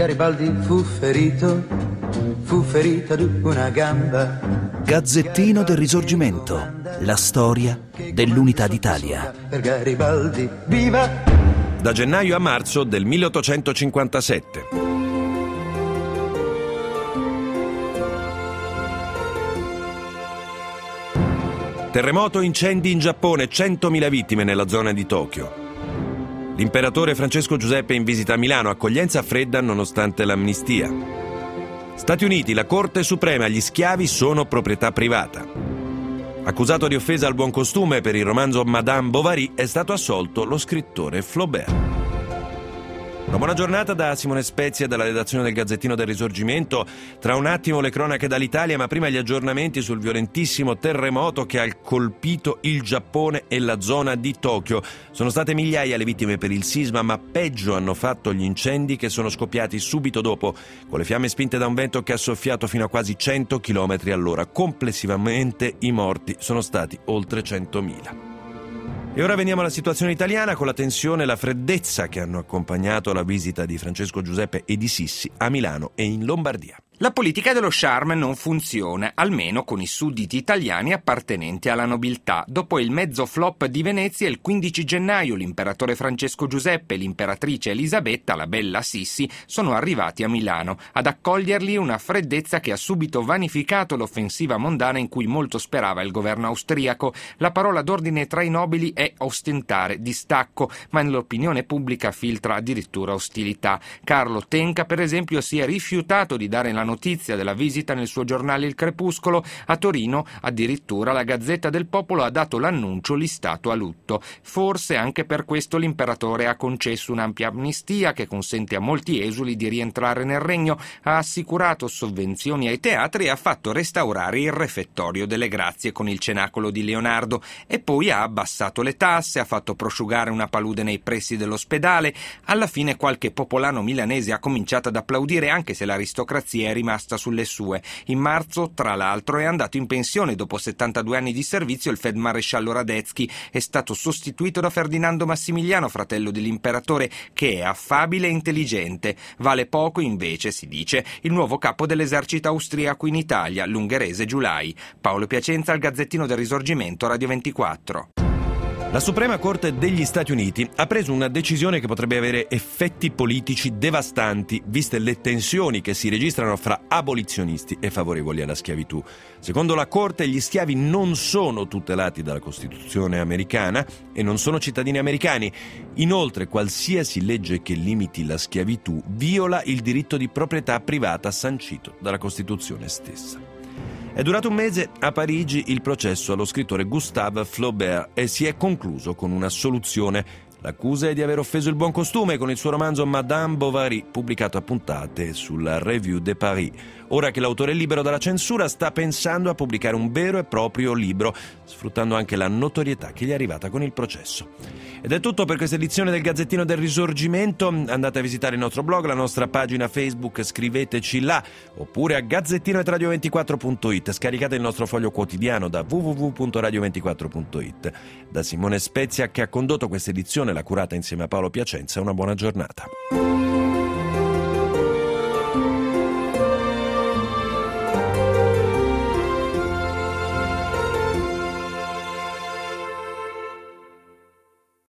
Garibaldi fu ferito ad una gamba. Gazzettino del Risorgimento, la storia dell'Unità d'Italia. Per Garibaldi, viva! Da gennaio a marzo del 1857. Terremoto, incendi in Giappone, 100.000 vittime nella zona di Tokyo. L'imperatore Francesco Giuseppe in visita a Milano, accoglienza fredda nonostante l'amnistia. Stati Uniti, la Corte Suprema, gli schiavi sono proprietà privata. Accusato di offesa al buon costume per il romanzo Madame Bovary, è stato assolto lo scrittore Flaubert. Una buona giornata da Simone Spezia dalla redazione del Gazzettino del Risorgimento. Tra un attimo le cronache dall'Italia, ma prima gli aggiornamenti sul violentissimo terremoto che ha colpito il Giappone e la zona di Tokyo. Sono state migliaia le vittime per il sisma, ma peggio hanno fatto gli incendi che sono scoppiati subito dopo, con le fiamme spinte da un vento che ha soffiato fino a quasi 100 km all'ora. Complessivamente i morti sono stati oltre 100.000. E ora veniamo alla situazione italiana, con la tensione e la freddezza che hanno accompagnato la visita di Francesco Giuseppe e di Sissi a Milano e in Lombardia. La politica dello charme non funziona, almeno con i sudditi italiani appartenenti alla nobiltà. Dopo il mezzo flop di Venezia, il 15 gennaio l'imperatore Francesco Giuseppe e l'imperatrice Elisabetta, la bella Sissi, sono arrivati a Milano. Ad accoglierli una freddezza che ha subito vanificato l'offensiva mondana in cui molto sperava il governo austriaco. La parola d'ordine tra i nobili è ostentare distacco, ma nell'opinione pubblica filtra addirittura ostilità. Carlo Tenca, per esempio, si è rifiutato di dare la notizia della visita nel suo giornale Il Crepuscolo. A Torino addirittura la Gazzetta del Popolo ha dato l'annuncio listato a lutto. Forse anche per questo l'imperatore ha concesso un'ampia amnistia che consente a molti esuli di rientrare nel regno, ha assicurato sovvenzioni ai teatri e ha fatto restaurare il refettorio delle Grazie con il cenacolo di Leonardo, e poi ha abbassato le tasse, ha fatto prosciugare una palude nei pressi dell'ospedale. Alla fine qualche popolano milanese ha cominciato ad applaudire, anche se l'aristocrazia è rimasta sulle sue. In marzo, tra l'altro, è andato in pensione dopo 72 anni di servizio il feldmaresciallo Radetzky. È stato sostituito da Ferdinando Massimiliano, fratello dell'imperatore, che è affabile e intelligente. Vale poco, invece, si dice, il nuovo capo dell'esercito austriaco in Italia, l'ungherese Giulai. Paolo Piacenza, al Gazzettino del Risorgimento, Radio 24. La Suprema Corte degli Stati Uniti ha preso una decisione che potrebbe avere effetti politici devastanti, viste le tensioni che si registrano fra abolizionisti e favorevoli alla schiavitù. Secondo la Corte, gli schiavi non sono tutelati dalla Costituzione americana e non sono cittadini americani. Inoltre, qualsiasi legge che limiti la schiavitù viola il diritto di proprietà privata sancito dalla Costituzione stessa. È durato un mese a Parigi il processo allo scrittore Gustave Flaubert e si è concluso con una assoluzione. L'accusa è di aver offeso il buon costume con il suo romanzo Madame Bovary, pubblicato a puntate sulla Revue de Paris. Ora che l'autore è libero dalla censura, sta pensando a pubblicare un vero e proprio libro, sfruttando anche la notorietà che gli è arrivata con il processo. Ed è tutto per questa edizione del Gazzettino del Risorgimento. Andate a visitare il nostro blog, la nostra pagina Facebook, scriveteci là, oppure a gazzettino@radio24.it. Scaricate il nostro foglio quotidiano da www.radio24.it. Da Simone Spezia, che ha condotto questa edizione, l'ha curata insieme a Paolo Piacenza. Una buona giornata.